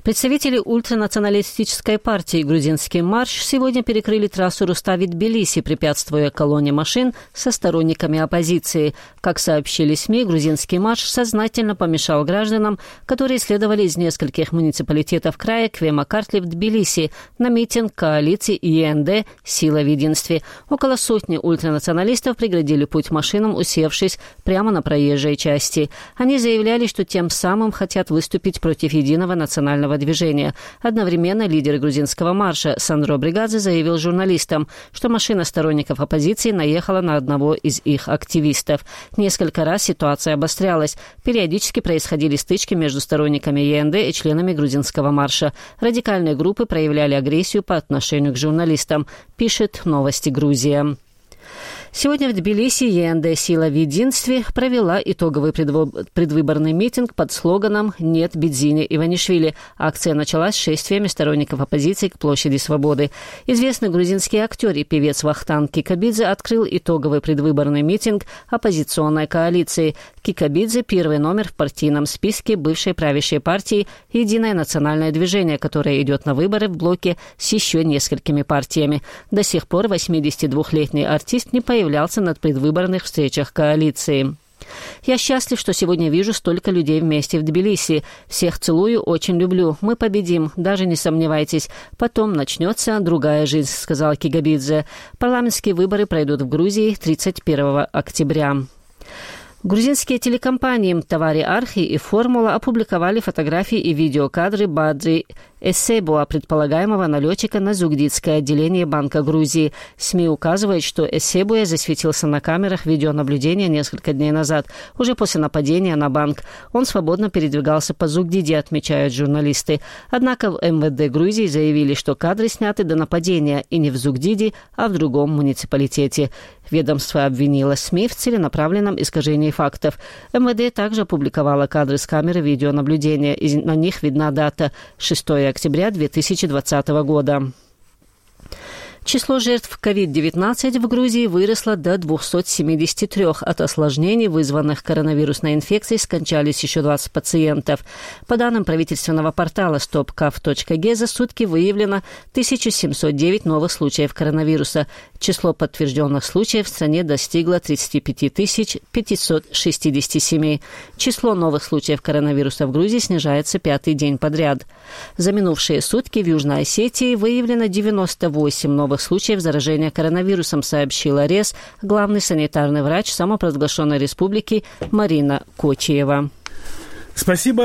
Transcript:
Представители ультранационалистической партии «Грузинский марш» сегодня перекрыли трассу Рустави-Тбилиси, препятствуя колонне машин со сторонниками оппозиции. Как сообщили СМИ, «Грузинский марш» сознательно помешал гражданам, которые следовали из нескольких муниципалитетов края к Вема-Картли в Тбилиси на митинг коалиции ЕНД «Сила в единстве». Около сотни ультранационалистов преградили путь машинам, усевшись прямо на проезжей части. Они заявляли, что тем самым хотят выступить против единого национального движения. Одновременно лидер грузинского марша Сандро Бригадзе заявил журналистам, что машина сторонников оппозиции наехала на одного из их активистов. Несколько раз ситуация обострялась. Периодически происходили стычки между сторонниками ЕНД и членами грузинского марша. Радикальные группы проявляли агрессию по отношению к журналистам, пишет «Новости Грузия». Сегодня в Тбилиси ЕНД «Сила в единстве» провела итоговый предвыборный митинг под слоганом «Нет Бидзине Иванишвили». Акция началась с шествиями сторонников оппозиции к площади Свободы. Известный грузинский актер и певец Вахтанг Кикабидзе открыл итоговый предвыборный митинг оппозиционной коалиции. Кикабидзе – первый номер в партийном списке бывшей правящей партии «Единое национальное движение», которое идет на выборы в блоке с еще несколькими партиями. До сих пор 82-летний артист не появлялся на предвыборных встречах коалиции. «Я счастлив, что сегодня вижу столько людей вместе в Тбилиси. Всех целую, очень люблю. Мы победим, даже не сомневайтесь. Потом начнется другая жизнь», — сказал Кикабидзе. Парламентские выборы пройдут в Грузии 31 октября. Грузинские телекомпании «Тавари Архи» и «Формула» опубликовали фотографии и видеокадры Бадри Эссебуа, предполагаемого налетчика на Зугдидское отделение Банка Грузии. СМИ указывают, что Эссебуа засветился на камерах видеонаблюдения несколько дней назад, уже после нападения на банк. Он свободно передвигался по Зугдиде, отмечают журналисты. Однако в МВД Грузии заявили, что кадры сняты до нападения и не в Зугдиде, а в другом муниципалитете. Ведомство обвинило СМИ в целенаправленном искажении фактов. МВД также опубликовало кадры с камеры видеонаблюдения, и на них видна дата – 6 октября 2020 года. Число жертв COVID-19 в Грузии выросло до 273. От осложнений, вызванных коронавирусной инфекцией, скончались еще 20 пациентов. По данным правительственного портала stopcav.ge, за сутки выявлено 1709 новых случаев коронавируса. Число подтвержденных случаев в стране достигло 35 567. Число новых случаев коронавируса в Грузии снижается 5-й день подряд. За минувшие сутки в Южной Осетии выявлено 98 новых случаев заражения коронавирусом, сообщила РЕС главный санитарный врач самопровозглашенной республики Марина Кочиева. Спасибо.